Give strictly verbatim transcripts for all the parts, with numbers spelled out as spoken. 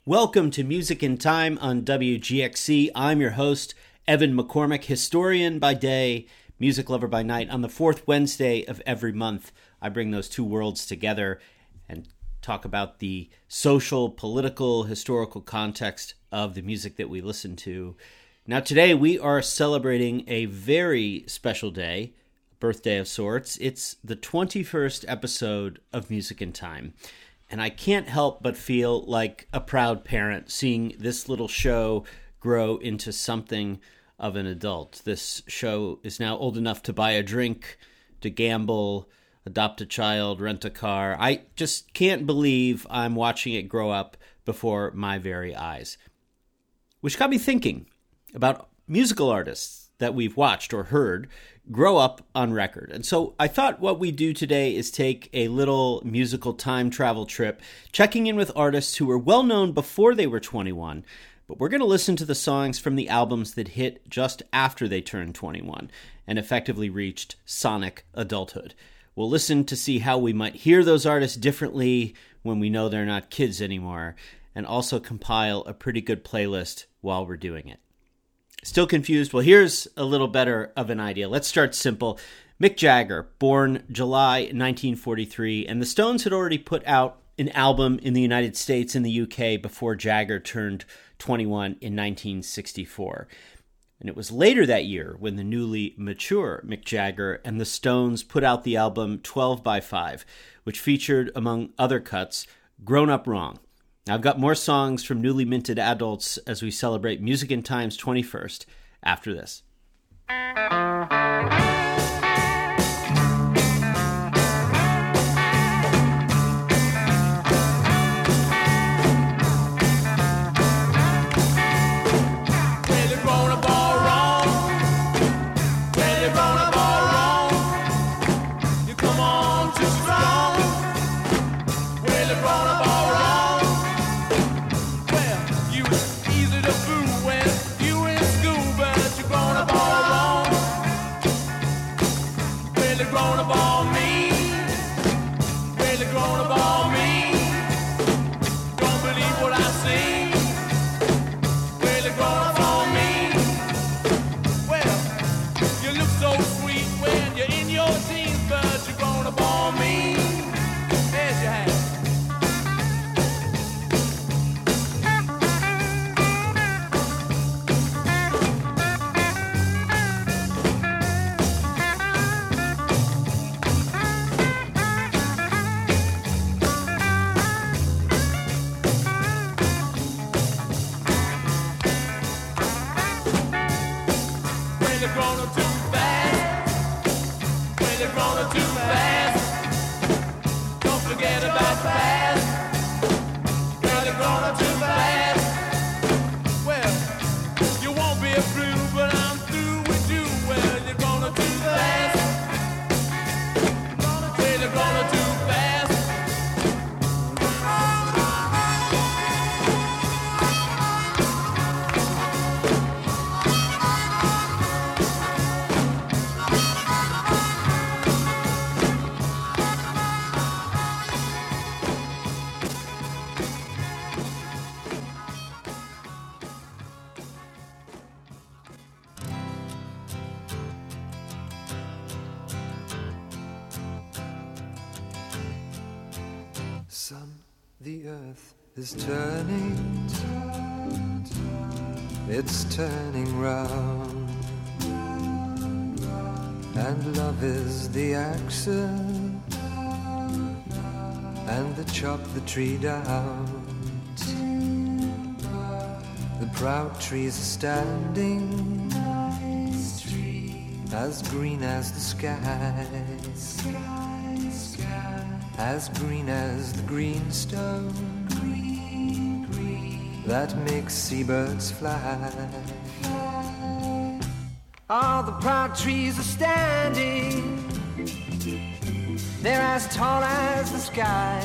Welcome to Music in Time on W G X C. I'm your host, Evan McCormick, historian by day, music lover by night. On the fourth Wednesday of every month, I bring those two worlds together and talk about the social, political, historical context of the music that we listen to. Now, today we are celebrating a very special day, a birthday of sorts. It's the twenty-first episode of Music in Time. And I can't help but feel like a proud parent seeing this little show grow into something of an adult. This show is now old enough to buy a drink, to gamble, adopt a child, rent a car. I just can't believe I'm watching it grow up before my very eyes. Which got me thinking about musical artists that we've watched or heard grow up on record. And so I thought what we do today is take a little musical time travel trip, checking in with artists who were well known before they were twenty-one, but we're going to listen to the songs from the albums that hit just after they turned twenty-one and effectively reached sonic adulthood. We'll listen to see how we might hear those artists differently when we know they're not kids anymore, and also compile a pretty good playlist while we're doing it. Still confused? Well, here's a little better of an idea. Let's start simple. Mick Jagger, born July nineteen forty-three, and the Stones had already put out an album in the United States and the U K before Jagger turned twenty-one in nineteen sixty-four. And it was later that year when the newly mature Mick Jagger and the Stones put out the album twelve by five, which featured, among other cuts, Grown Up Wrong. Now, I've got more songs from newly minted adults as we celebrate Music in Time's twenty-first after this. The earth is turning, it's turning round, and love is the accent, and the chop the tree down. The proud trees are standing, as green as the sky, as green as the greenstone green, green, that makes seabirds fly. All the proud trees are standing, they're as tall as the sky,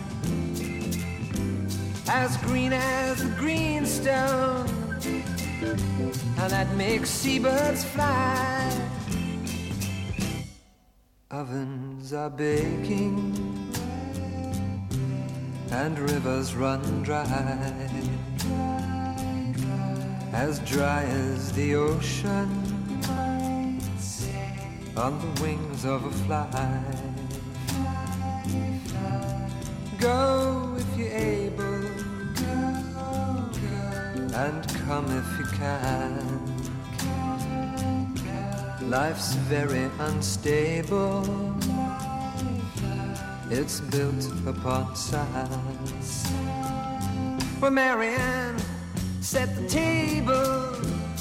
as green as the greenstone, and that makes seabirds fly. Ovens are baking, and rivers run dry, as dry as the ocean on the wings of a fly. Go if you're able, and come if you can. Life's very unstable, it's built upon science. Well, Marianne set the table,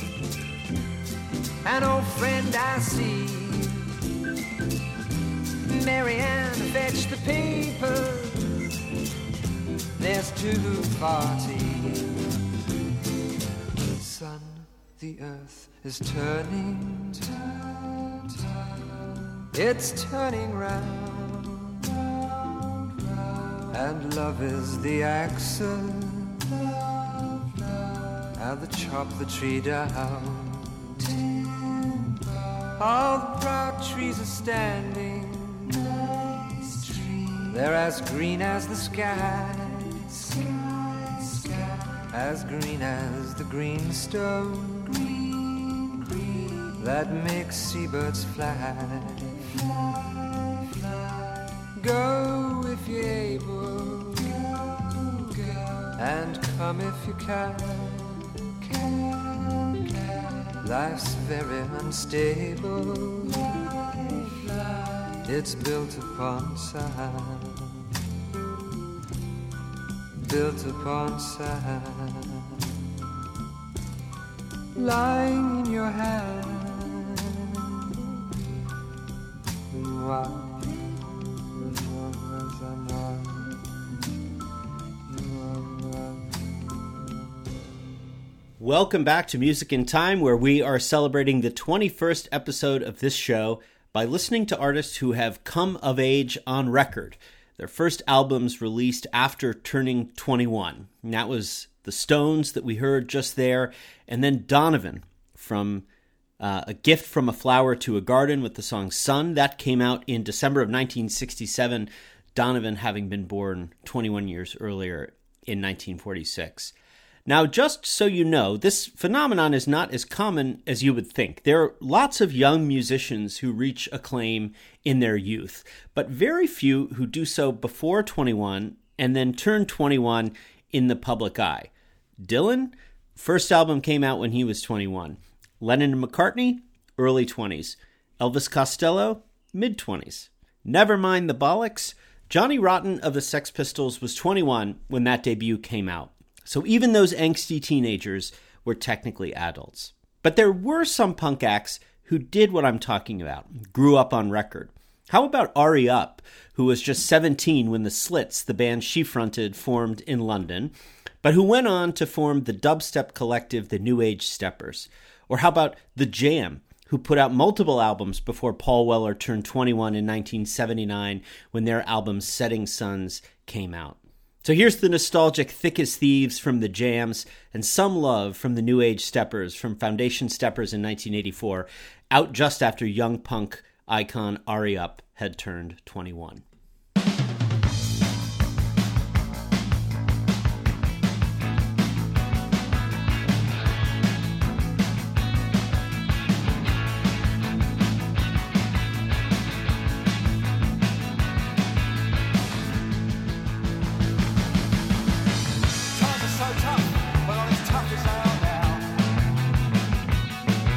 an old friend I see. Marianne fetched the papers, there's two parties. Sun, the earth is turning, turn, turn. It's turning round, round, round. And love is the axle, how they chop the tree down. All the proud trees are standing, they're as green as the sky, as green as the green stone green, green, that makes seabirds fly. Go if you're able, and come if you can. Life's very unstable, it's built upon sand, built upon sand. Lying in your hand, wow. Welcome back to Music in Time, where we are celebrating the twenty-first episode of this show by listening to artists who have come of age on record. Their first albums released after turning twenty-one. And that was the Stones that we heard just there, and then Donovan from uh, A Gift from a Flower to a Garden with the song Sun. That came out in December of nineteen sixty-seven, Donovan having been born twenty-one years earlier in nineteen forty-six. Now, just so you know, this phenomenon is not as common as you would think. There are lots of young musicians who reach acclaim in their youth, but very few who do so before twenty-one and then turn twenty-one in the public eye. Dylan, first album came out when he was twenty-one. Lennon and McCartney, early twenties. Elvis Costello, mid-twenties. Nevermind the Bollocks, Johnny Rotten of the Sex Pistols was twenty-one when that debut came out. So even those angsty teenagers were technically adults. But there were some punk acts who did what I'm talking about, grew up on record. How about R E Up, who was just seventeen when the Slits, the band she fronted, formed in London, but who went on to form the dubstep collective the New Age Steppers? Or how about The Jam, who put out multiple albums before Paul Weller turned twenty-one in nineteen seventy-nine when their album Setting Suns came out? So here's the nostalgic Thick as Thieves from the Jams and Some Love from the New Age Steppers from Foundation Steppers in nineteen eighty-four, out just after young punk icon R E Up had turned twenty-one.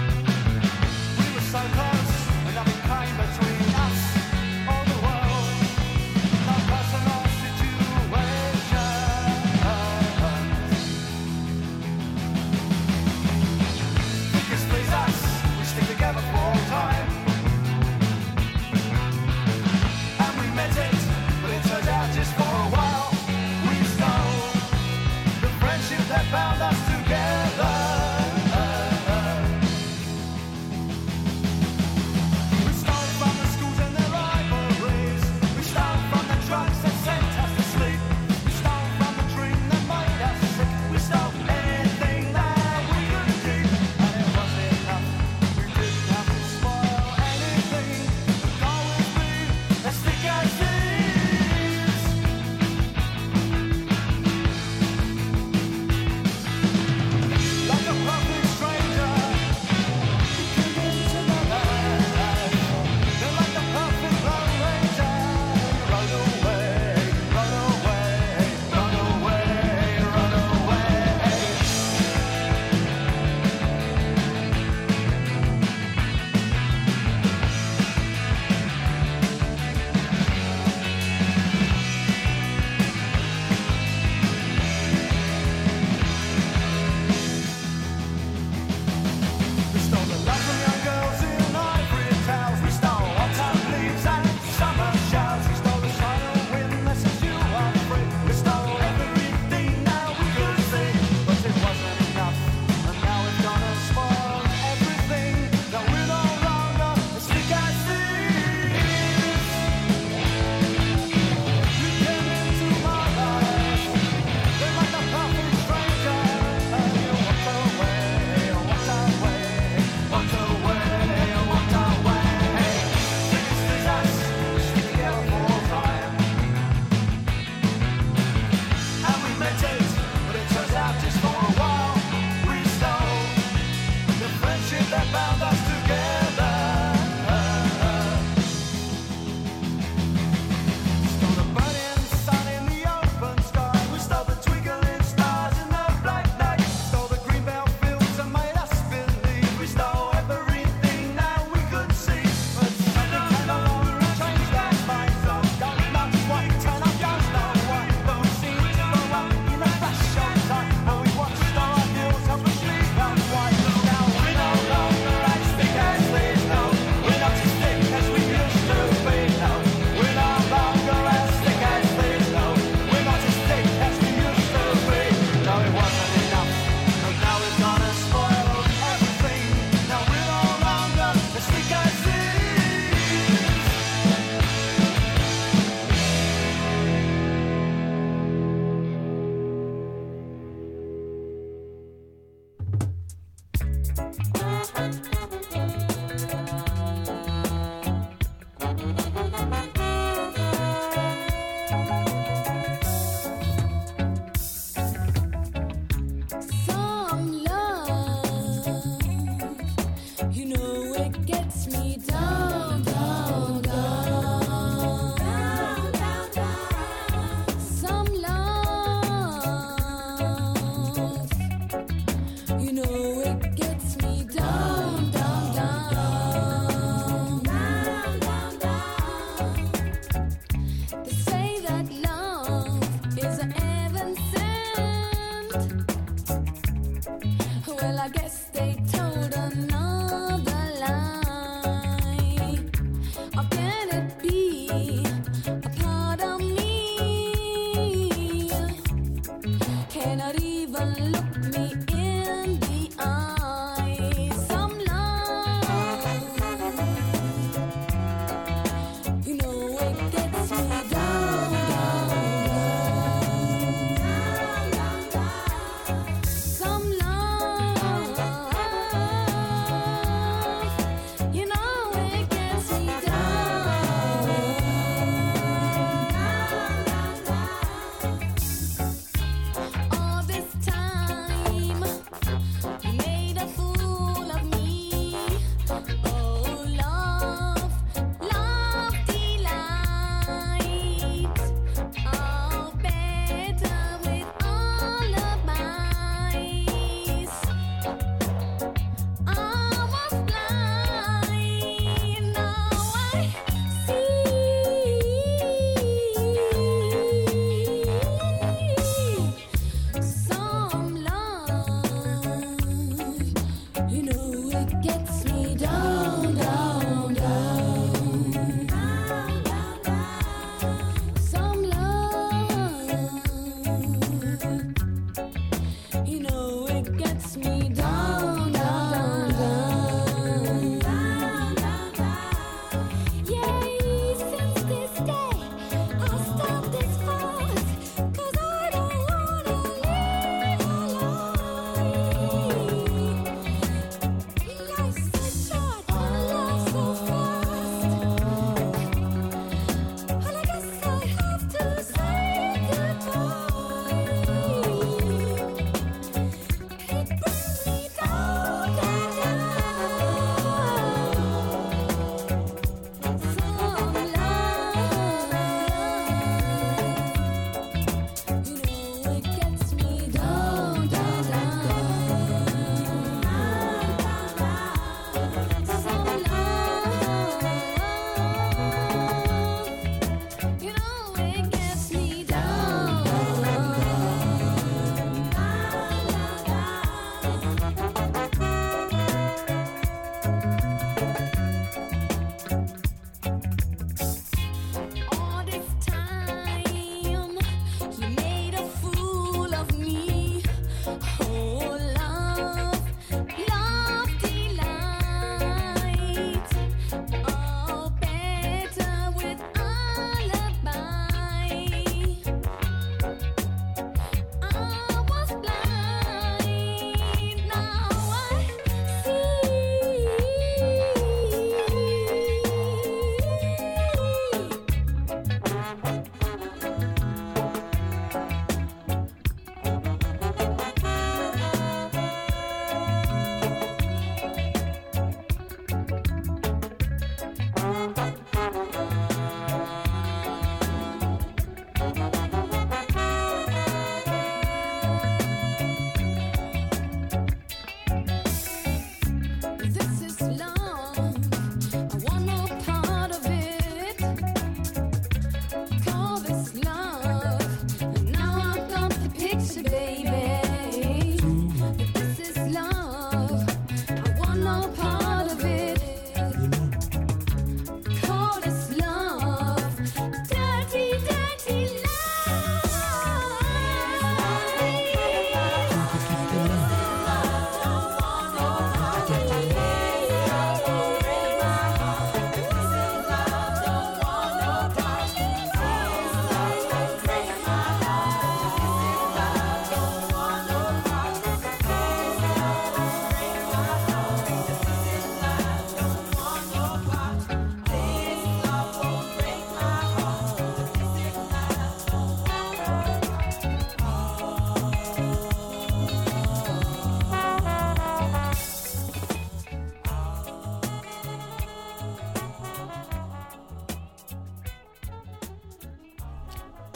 So close, and nothing came between us or the world.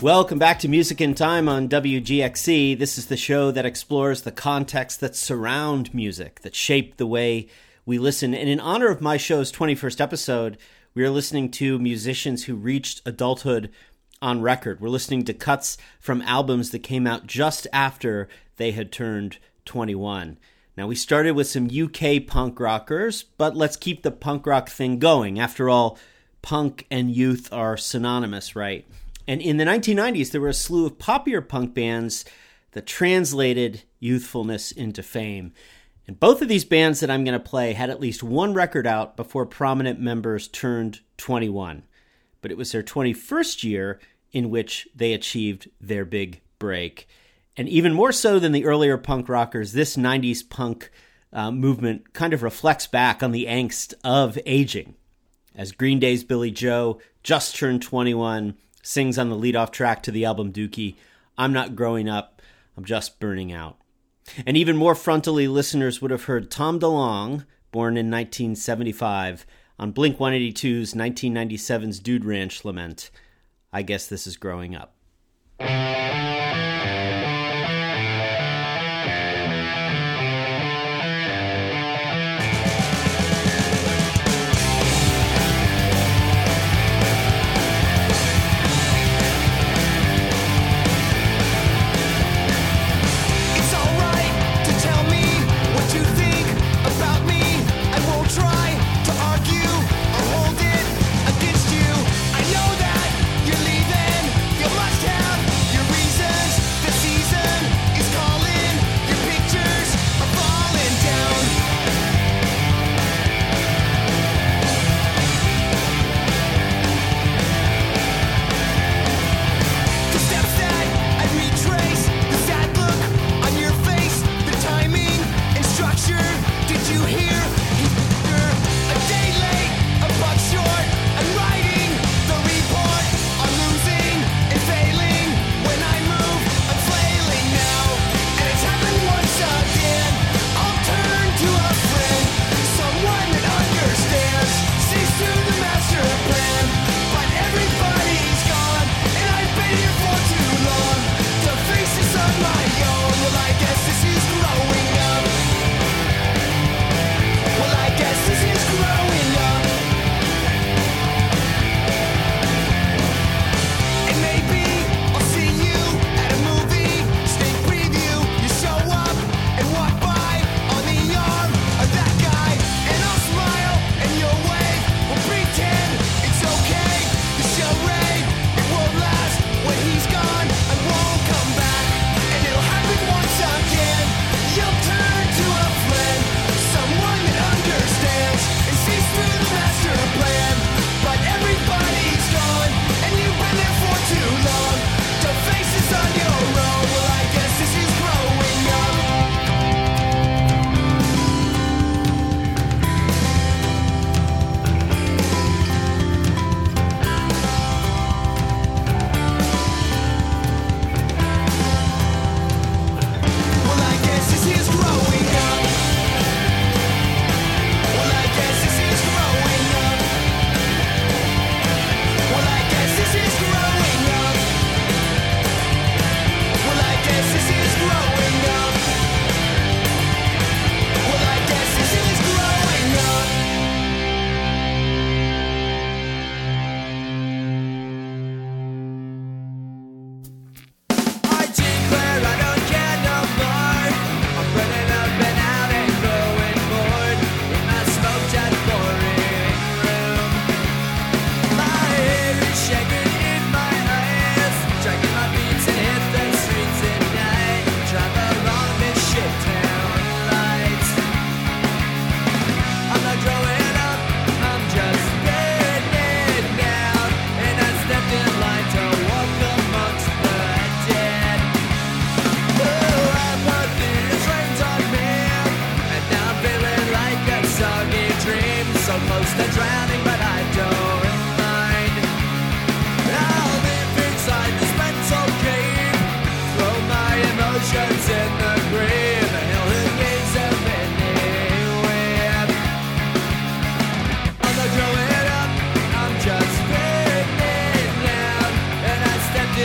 Welcome back to Music in Time on W G X C. This is the show that explores the contexts that surround music, that shape the way we listen. And in honor of my show's twenty-first episode, we are listening to musicians who reached adulthood on record. We're listening to cuts from albums that came out just after they had turned twenty-one. Now, we started with some U K punk rockers, but let's keep the punk rock thing going. After all, punk and youth are synonymous, right? And in the nineteen nineties, there were a slew of poppier punk bands that translated youthfulness into fame. And both of these bands that I'm going to play had at least one record out before prominent members turned twenty-one. But it was their twenty-first year in which they achieved their big break. And even more so than the earlier punk rockers, this nineties punk uh, movement kind of reflects back on the angst of aging. As Green Day's Billy Joe just turned twenty-one, sings on the lead-off track to the album Dookie, "I'm not growing up, I'm just burning out." And even more frontally, listeners would have heard Tom DeLonge, born in nineteen seventy-five, on Blink one eighty-two's nineteen ninety-seven's Dude Ranch lament, "I guess this is growing up." Against you, I know that you're leaving. You must have your reason.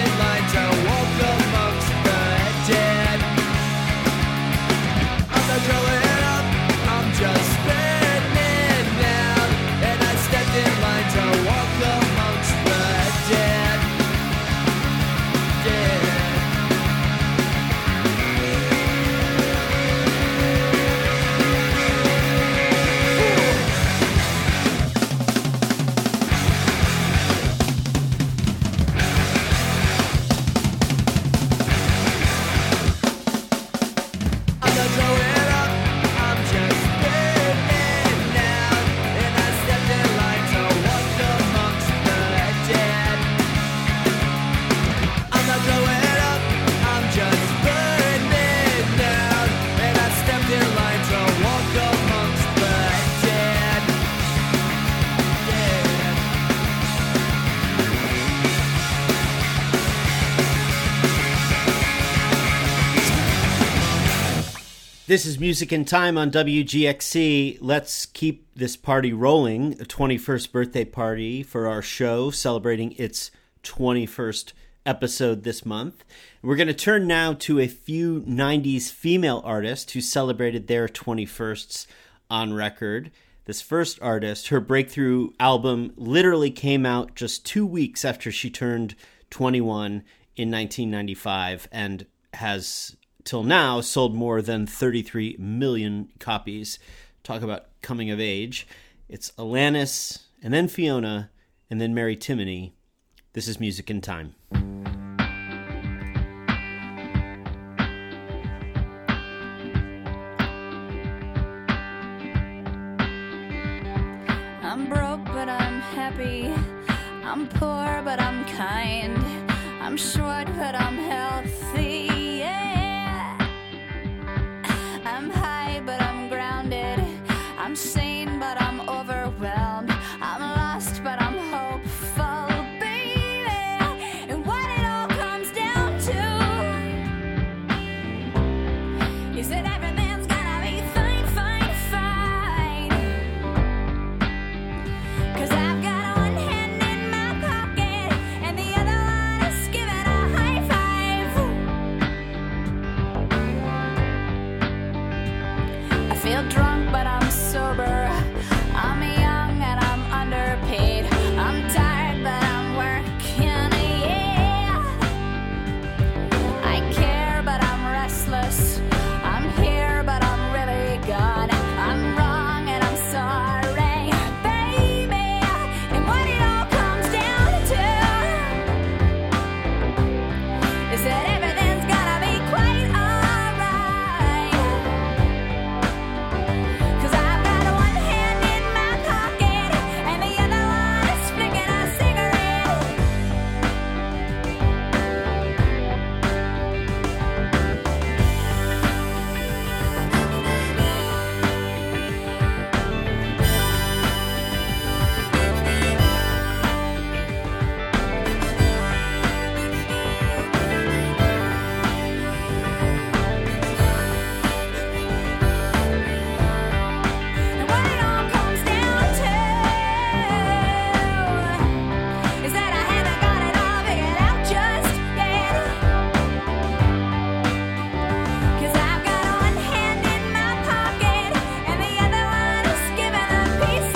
in line to walk amongst the dead. I'm not growing up, I'm just spinning out. And I stepped in line to walk amongst the dead. Dead. I'm not growing up, I'm just spinning out. And I stepped in line to walk amongst the dead. I'm not growing up, I'm just burning out. And I stepped in line to walk amongst the dead. Yeah. This is Music in Time on W G X C. Let's keep this party rolling. A twenty-first birthday party for our show, celebrating its twenty-first episode this month. We're going to turn now to a few nineties female artists who celebrated their twenty-firsts on record. This first artist, her breakthrough album literally came out just two weeks after she turned twenty-one in nineteen ninety-five and has till now sold more than thirty-three million copies. Talk about coming of age. It's Alanis, and then Fiona, and then Mary Timony. This is Music in Time. I'm broke, but I'm happy. I'm poor, but I'm kind. I'm short, but I'm healthy. Yeah. I'm high, but I'm grounded. I'm sane, but I'm overwhelmed. I'm lost, but I'm hopeful, baby. And what it all comes down to is that everything's gonna be fine, fine, fine. 'Cause I've got one hand in my pocket and the other one is giving a high five. I feel drunk, but I'm sober. I'm young and I'm underpaid. I'm tired, but I'm working, yeah. I care, but I'm restless. I'm here, but I'm really gone. I'm wrong and I'm sorry, baby. And what it all comes down to is that everything's gonna be quite alright. 'Cause I've got one hand in my pocket and the other one is flicking a cigarette. And what it all comes down to is that I haven't got it all figured out just yet. 'Cause I've got one hand in my pocket and the other one is giving a peace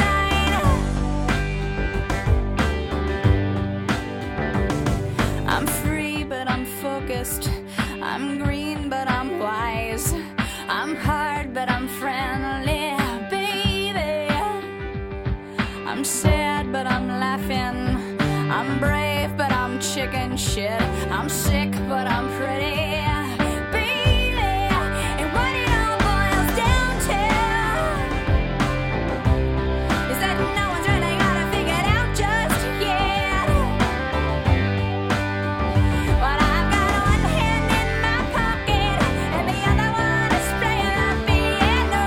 sign. I'm free, but I'm focused. I'm green, but I'm wise. I'm hard, but I'm friendly, baby. I'm sad, but I'm laughing. I'm brave, but I'm chicken shit. I'm sick, but I'm pretty, baby. And what it all boils down to is that no one's really got it figured out just yet. But I've got one hand in my pocket and the other one is playing the piano.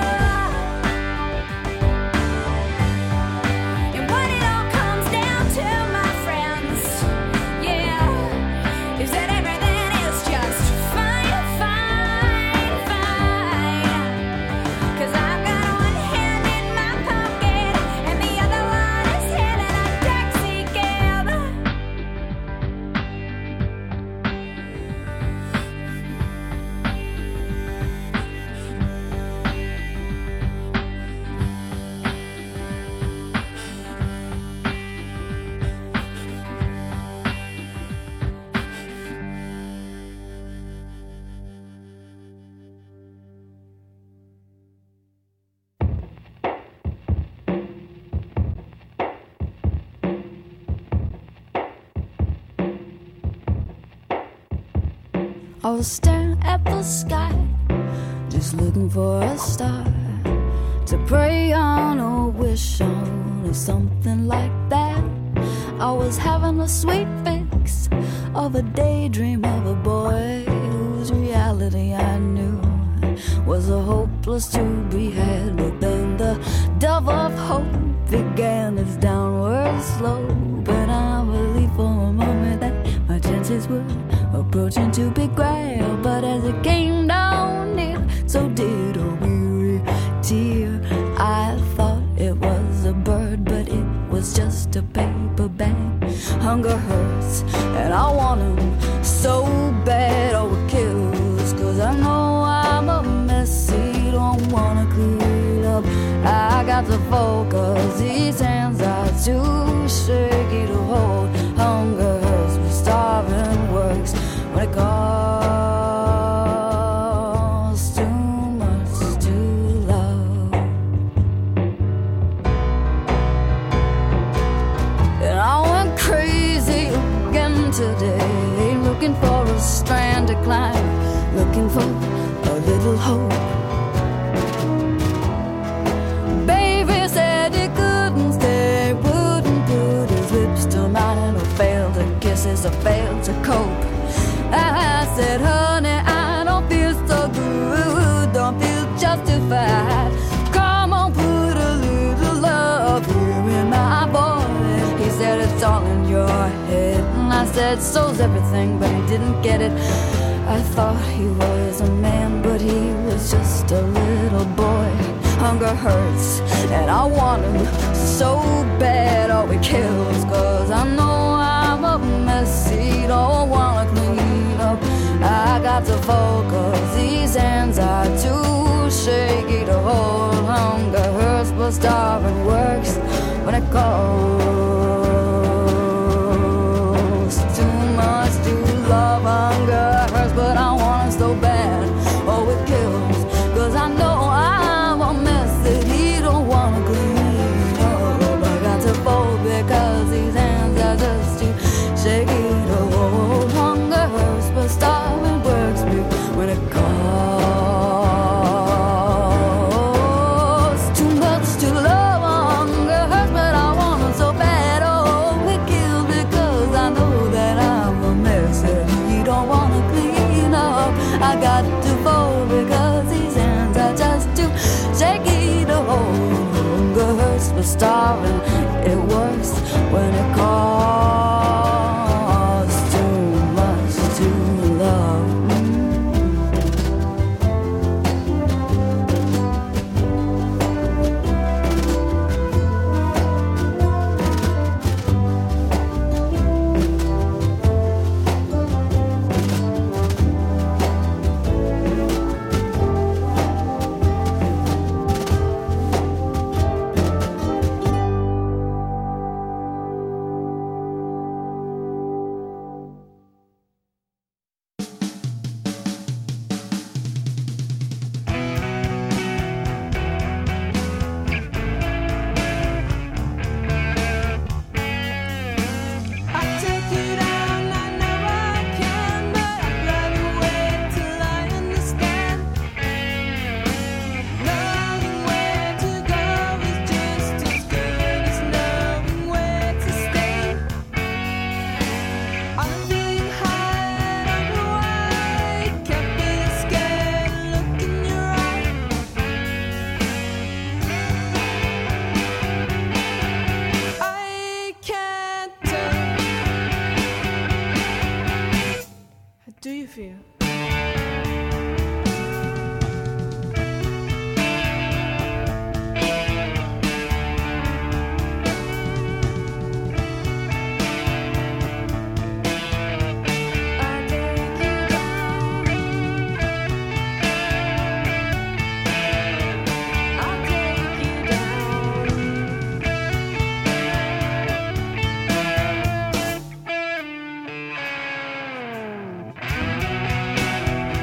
And what it all comes down to, my friends, yeah, is that everything is just I was staring at the sky, just looking for a star to pray on or wish on or something like that. I was having a sweet fix of a daydream of a boy whose reality I knew was a hopeless to be had. But then the dove of hope began its downward slope, and I believed for a moment that my chances were approaching to be grabbed. But as it came down near, so did a weary tear. I thought it was a bird, but it was just a paper bag. Hunger hurts, and I want him so bad. Oh, it kills, cause I know I'm a messy, don't wanna clean up. I got to focus, these hands are too shaky to hold. Hunger hurts, but starving works when it costs too much to love. And I went crazy again today, looking for a strand to climb, looking for a little hope. Baby said he couldn't stay, wouldn't put his lips to mine, and I failed to kisses, I failed to cope. I said, honey, I don't feel so good, don't feel justified. Come on, put a little love here in my voice. He said, it's all in your head. And I said, so's everything, but he didn't get it. I thought he was a man, but he was just a little boy. Hunger hurts, and I want him so bad. Oh, it kills, cause I know I'm a messy, don't wanna clean up. I got to focus, these hands are too shaky to hold. Hunger hurts, but starving works when it costs too much to love. Hunger hurts, but I want it so bad. Oh, it kills, cause I know I'm a mess that he don't wanna clean up. I got to fold because these hands are just too shaky to hold. Hunger hurts, but starving works me when it costs too much to love. Hunger hurts, but I want it so bad. Oh, it kills because I know that I'm a mess that he don't wanna clean up. I got to fold because these hands are just too shaky to hold. Hunger hurts, but starving, it works when it costs too much to love. Do you feel? I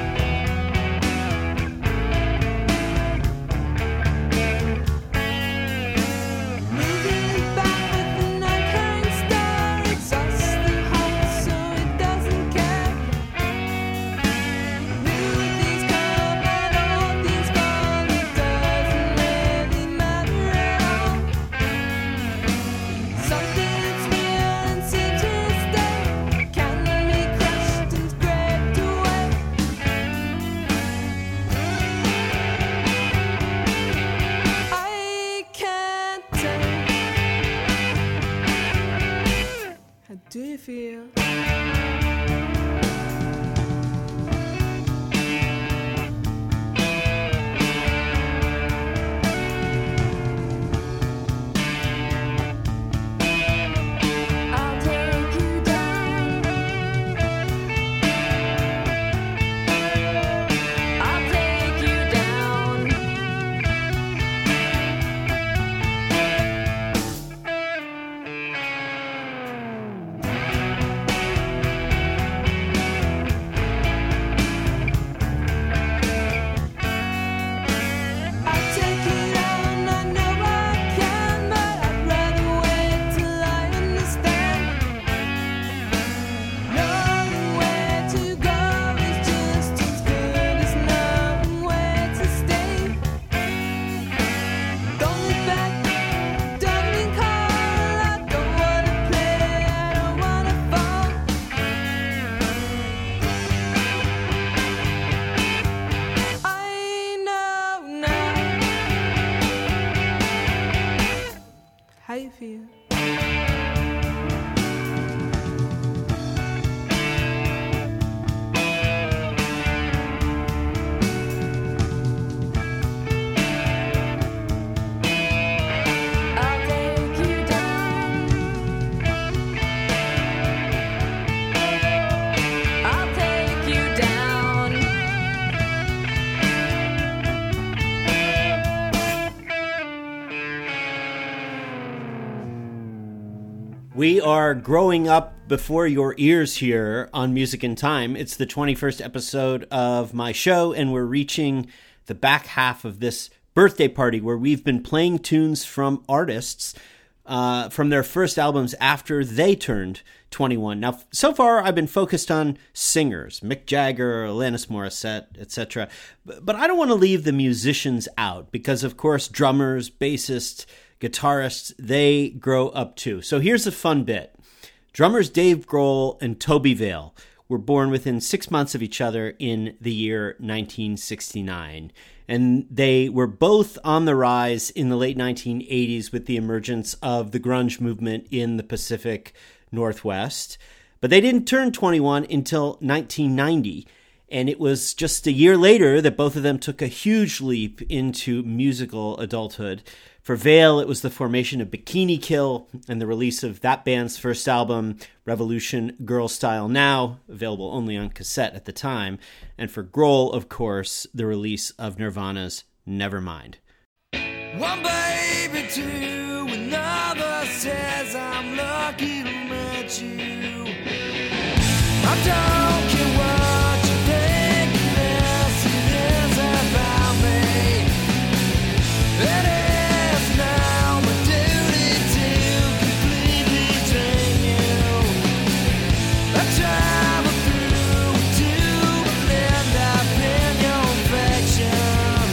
We are growing up before your ears here on Music in Time. It's the twenty-first episode of my show, and we're reaching the back half of this birthday party where we've been playing tunes from artists uh, from their first albums after they turned twenty-one. Now, so far, I've been focused on singers, Mick Jagger, Alanis Morissette, et cetera. But I don't want to leave the musicians out because, of course, drummers, bassists, guitarists, they grow up too. So here's a fun bit. Drummers Dave Grohl and Toby Vale were born within six months of each other in the year nineteen sixty-nine. And they were both on the rise in the late nineteen eighties with the emergence of the grunge movement in the Pacific Northwest. But they didn't turn twenty-one until nineteen ninety. And it was just a year later that both of them took a huge leap into musical adulthood. For Vale, it was the formation of Bikini Kill and the release of that band's first album, Revolution Girl Style Now, available only on cassette at the time. And for Grohl, of course, the release of Nirvana's Nevermind. One baby to another says I'm lucky to meet you. I don't care what you think, unless it is about me. It is now my duty to completely drain you. I travel through to end up in your affection.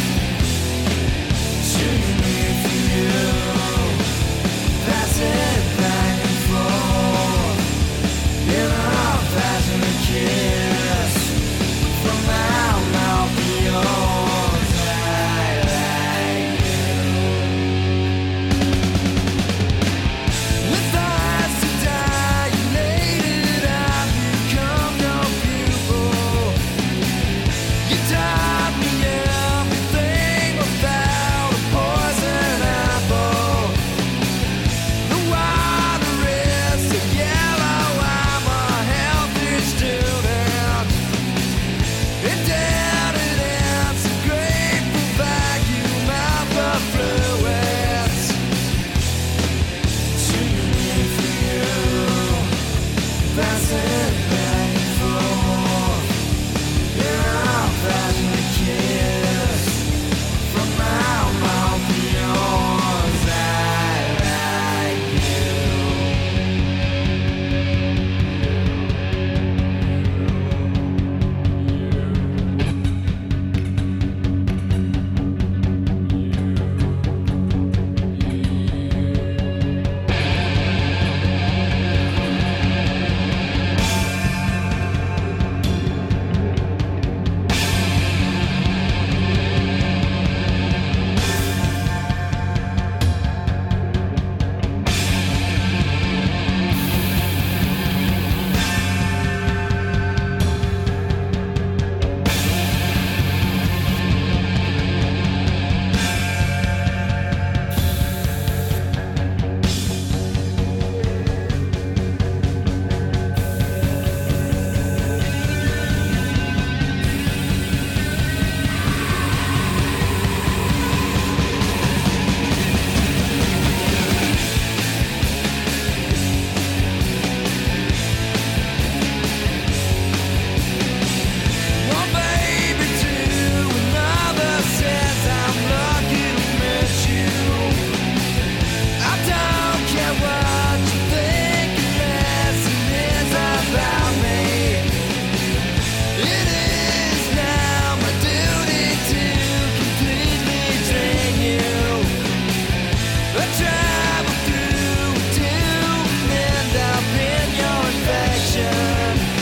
Shooting me for you, passing back and forth in a passionate kiss from my mouth to yours. I like you. With eyes so dilated, I've become no pupil. You taught me everything without a poison apple. The water is so yellow, I'm a healthy student. Indebted and so grateful, vacuum out the fluids. Shooting for you, passing back and forth in a passionate kiss from my mouth to yours. I like you. One baby to another says I'm lucky to meet you. I don't care what you think, unless it is about me. It is now my duty to completely drain you. I travel through to end up in your infection.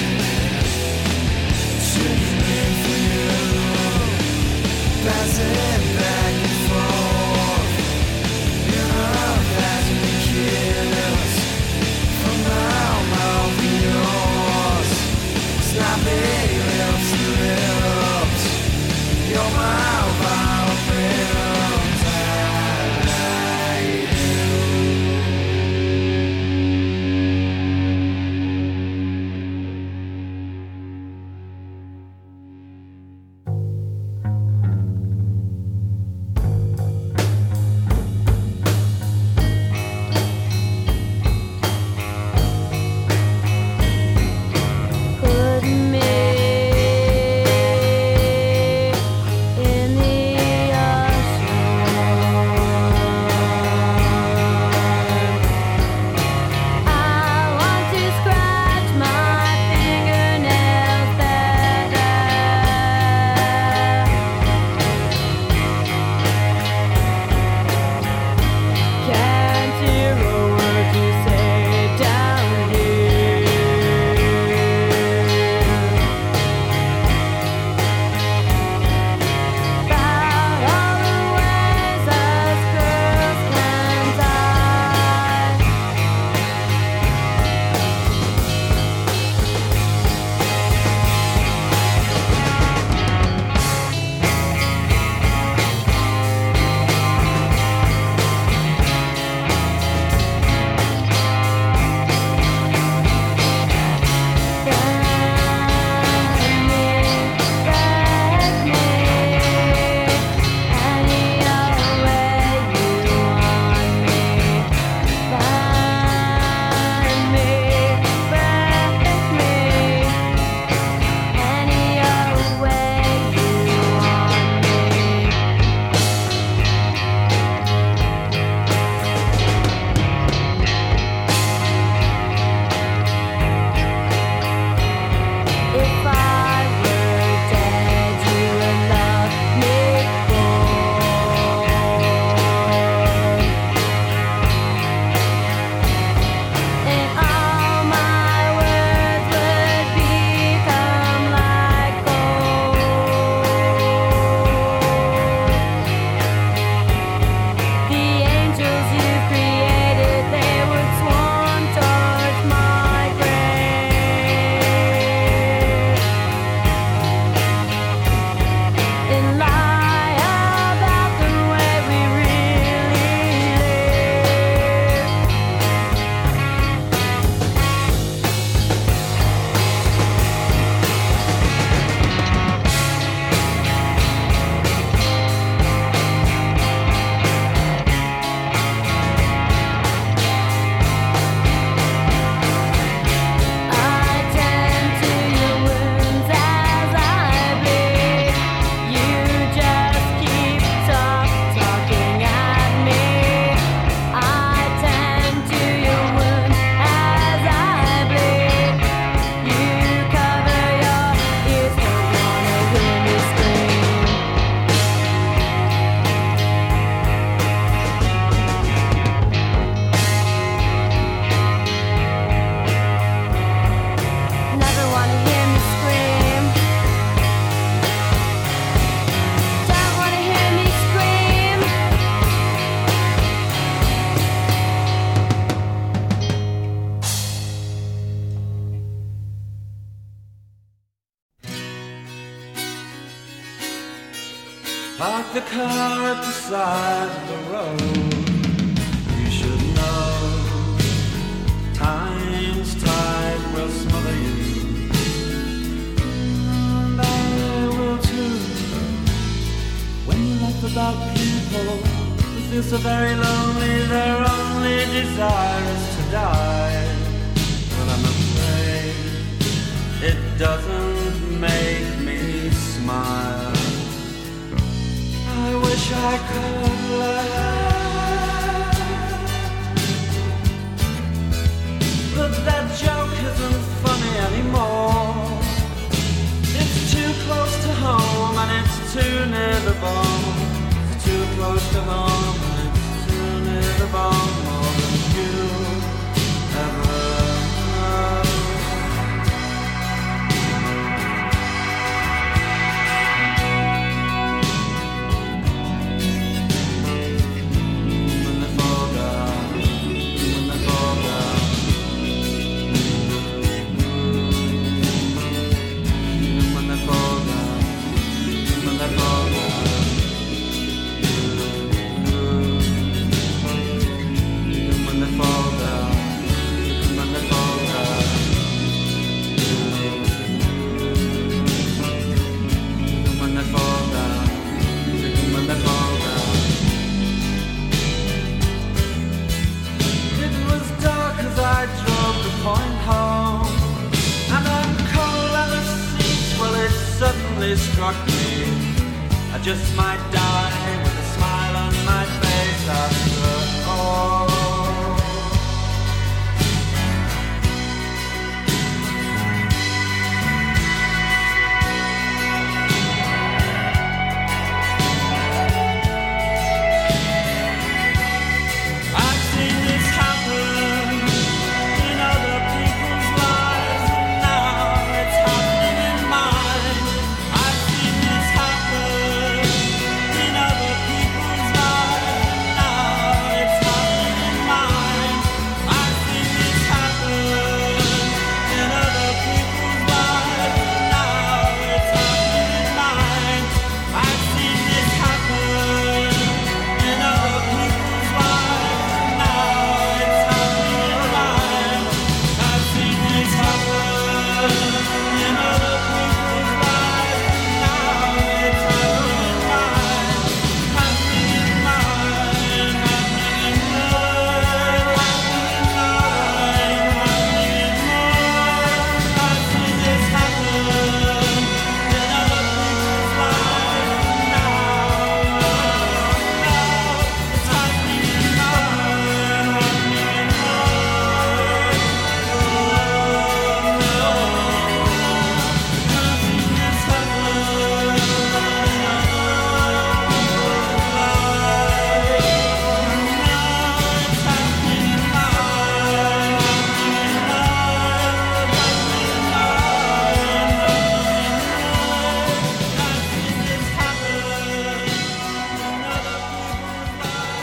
Shooting for you, passing back and forth in a passionate kiss from my mouth to yours. Snappy lips to lips, you're my violins. I like you. Park the car at the side of the road. You should know time's tide will smother you, and I will too. When you laugh about people who feel so very lonely, their only desire is to die. Well, I'm afraid it doesn't make me smile. I wish I could laugh, but that joke isn't funny anymore. It's too close to home and it's too near the bone. It's too close to home and it's too near the bone. More than you ever know. Struck me, I just might die with a smile on my face after all. I've seen this happen in other people's lives, and now it's happening in mine. I've seen this happen in other people's lives, and now it's happening in mine. I've seen this happen in other people's lives, and now it's happening in mine. I've seen this happen in other people's lives, and now it's happening in mine. I've seen this happen in other people's lives, and now it's happening in mine. Happening in mine, happening in mine, happening in mine, happening in mine. I've seen this happen in other people's lives, and now, now it's happening in mine, happening in mine. I've seen this happen in other people's lives, and now it's happening in mine, happening in mine, happening in mine. I've seen this happen in other people's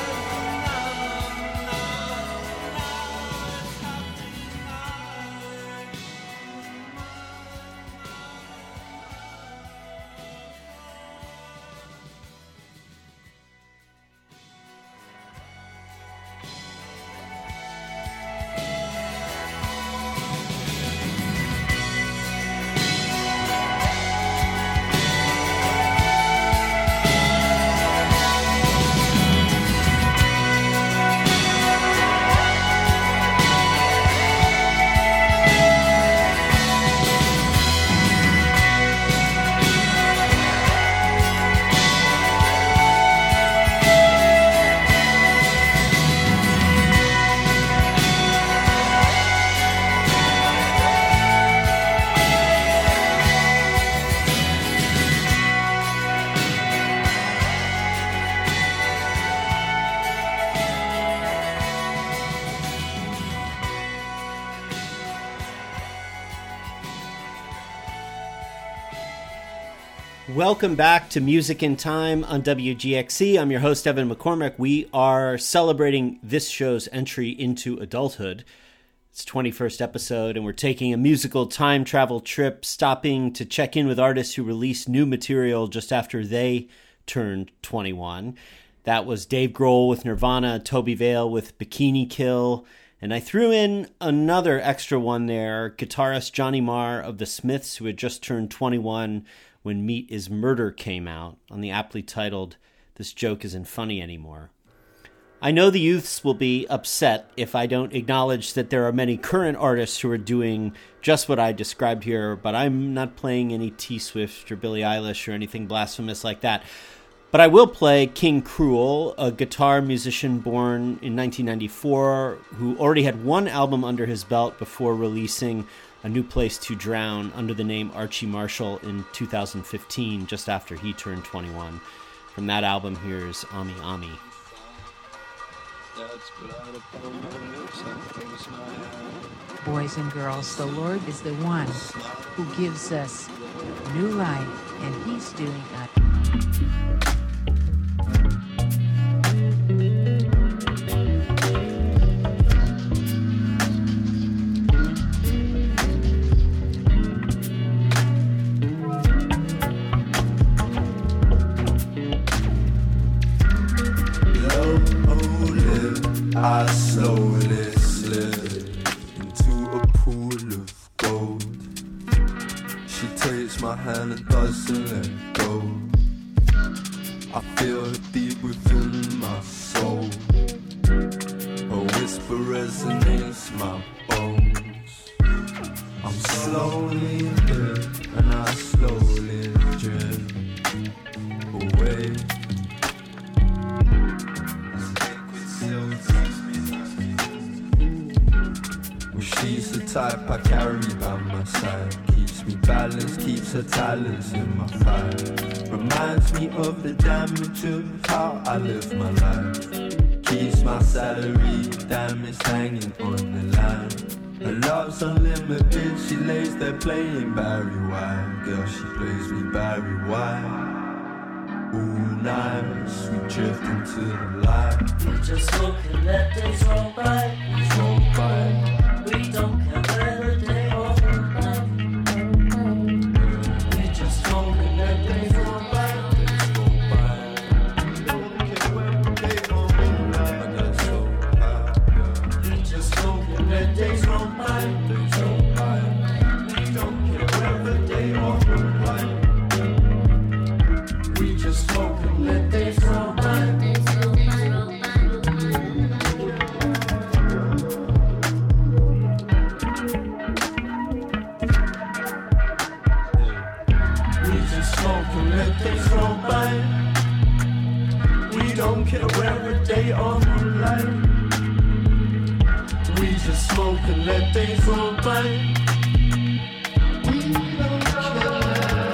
Welcome back to Music in Time on W G X C. I'm your host, Evan McCormick. We are celebrating this show's entry into adulthood. It's twenty-first episode, and we're taking a musical time travel trip, stopping to check in with artists who released new material just after they turned twenty-one. That was Dave Grohl with Nirvana, Toby Vale with Bikini Kill, and I threw in another extra one there, guitarist Johnny Marr of The Smiths, who had just turned twenty-one when Meat is Murder came out, on the aptly titled This Joke Isn't Funny Anymore. I know the youths will be upset if I don't acknowledge that there are many current artists who are doing just what I described here, but I'm not playing any T-Swift or Billie Eilish or anything blasphemous like that. But I will play King Cruel, a guitar musician born in nineteen ninety-four who already had one album under his belt before releasing A New Place to Drown under the name Archie Marshall in two thousand fifteen, just after he turned twenty-one. From that album, here's Ami Ami. Boys and girls, the Lord is the one who gives us new life, and he's doing it. I slowly slid into a pool of gold. She takes my hand and doesn't let go. I feel it deep within my soul. Her whisper resonates my bones. I'm slowly lit and I slowly drift away. She's the type I carry by my side. Keeps me balanced, keeps her talents in my fire. Reminds me of the damage of how I live my life. Keeps my salary damaged, hanging on the line. Her love's unlimited, she lays there playing Barry White. Girl, she plays me Barry White. All night, we drift into the light. We just look and let days roll by. Roll by. We don't care where the day or the night. We just don't care let days roll by. We just don't care let days roll by. We don't care where the day or the night. We just don't care let days roll by. We don't care whether day or moonlight. We just smoke and let days roll by. We don't care.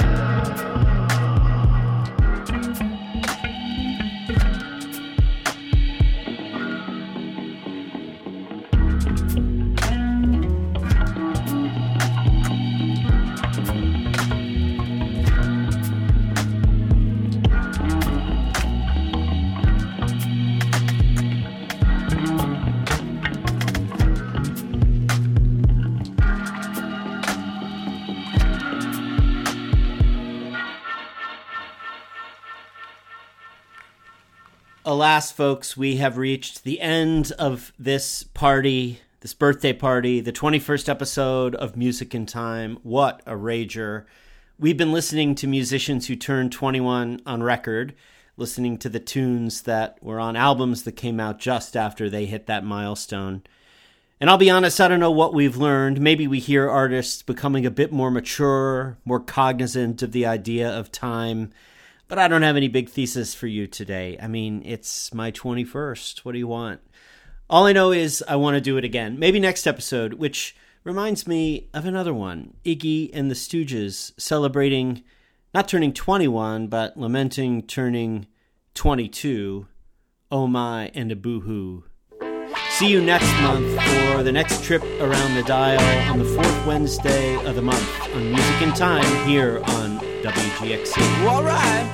Alas, folks, we have reached the end of this party, this birthday party, the twenty-first episode of Music in Time. What a rager. We've been listening to musicians who turned twenty-one on record, listening to the tunes that were on albums that came out just after they hit that milestone. And I'll be honest, I don't know what we've learned. Maybe we hear artists becoming a bit more mature, more cognizant of the idea of time. But I don't have any big thesis for you today. I mean, it's my twenty-first. What do you want? All I know is I want to do it again. Maybe next episode, which reminds me of another one. Iggy and the Stooges celebrating, not turning twenty-one, but lamenting turning twenty-two. Oh my and a boo-hoo. See you next month for the next trip around the dial on the fourth Wednesday of the month on Music in Time here on W G X C. All right.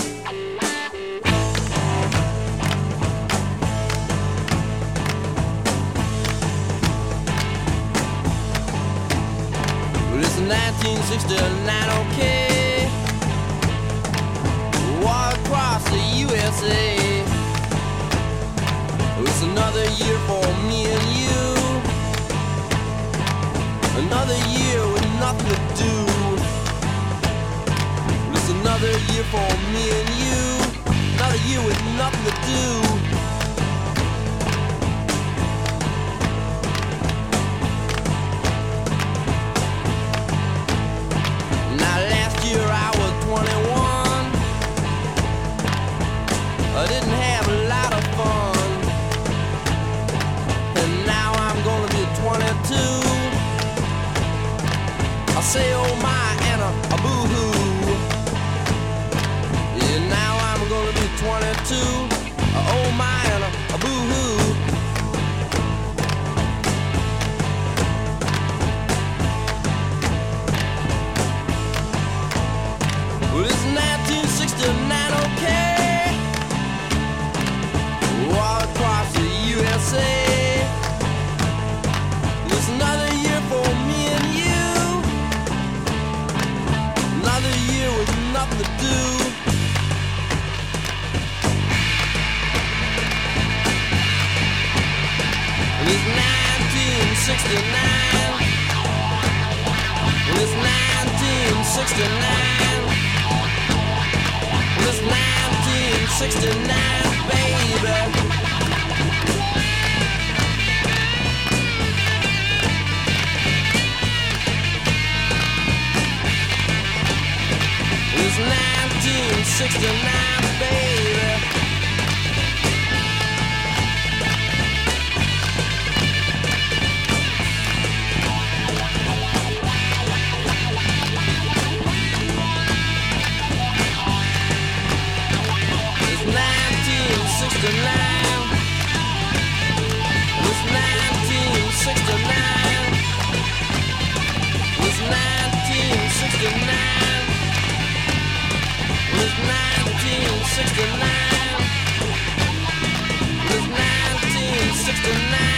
Well, it's nineteen sixty-nine, okay. Walk across year for me and you. Another year with nothing to do. Now last year I was twenty-one. I didn't have a lot of fun. And now I'm gonna be twenty-two. I say oh my and a, a boo-hoo. Yeah, now I'm gonna be twenty-two. Oh my and a, a boo-hoo. Well, it's nineteen sixty-nine, okay? All across the U S A. It's another year for me and you. Another year with nothing to do. And it's nineteen sixty-nine. And it's nineteen sixty-nine. And it's nineteen sixty-nine, baby. It's nineteen sixty-nine, baby. It's nineteen sixty-nine. It's nineteen sixty-nine. It's nineteen sixty-nine. It's nineteen sixty-nine. It's nineteen sixty-nine.